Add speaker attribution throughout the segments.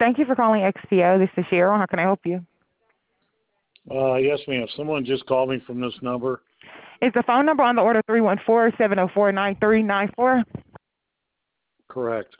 Speaker 1: Thank you for calling XPO. This is Cheryl. How can I help you?
Speaker 2: Yes, ma'am. Someone just called me from this number.
Speaker 1: Is the phone number on the order 314-704-9394?
Speaker 2: Correct.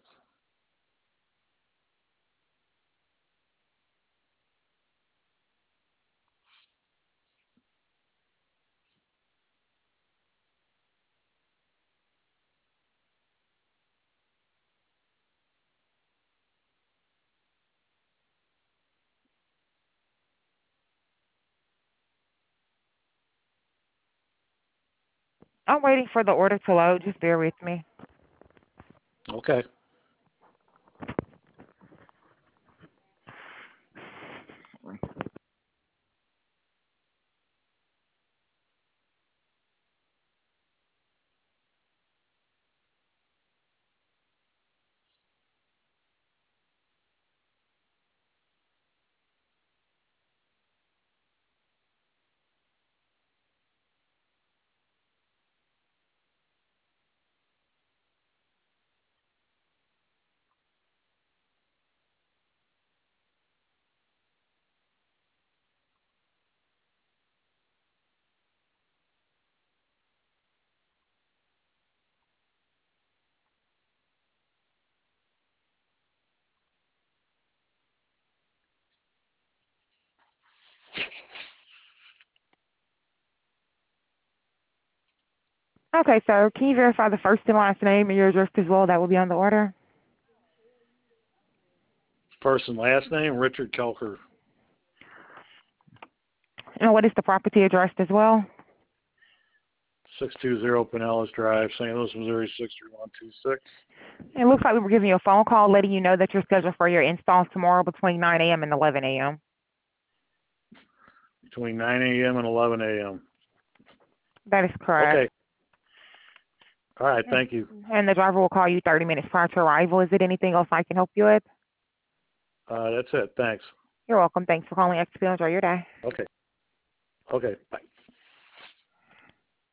Speaker 1: I'm waiting for the order to load. Just bear with me.
Speaker 2: Okay.
Speaker 1: Okay, sir. Can you verify the first and last name and your address as well? That will be on the order.
Speaker 2: First and last name, Richard Kelker,
Speaker 1: And what is the property address as well?
Speaker 2: 620 Pinellas Drive, St. Louis, Missouri, 63126.
Speaker 1: It looks like we were giving you a phone call letting you know that you're scheduled for your install tomorrow between 9 a.m. and 11 a.m.
Speaker 2: Between 9 a.m. and 11 a.m.
Speaker 1: That is correct.
Speaker 2: Okay. All right. Thank you.
Speaker 1: And the driver will call you 30 minutes prior to arrival. Is it anything else I can help you with?
Speaker 2: That's it. Thanks.
Speaker 1: You're welcome. Thanks for calling XP. Enjoy your day.
Speaker 2: Okay. Okay. Bye.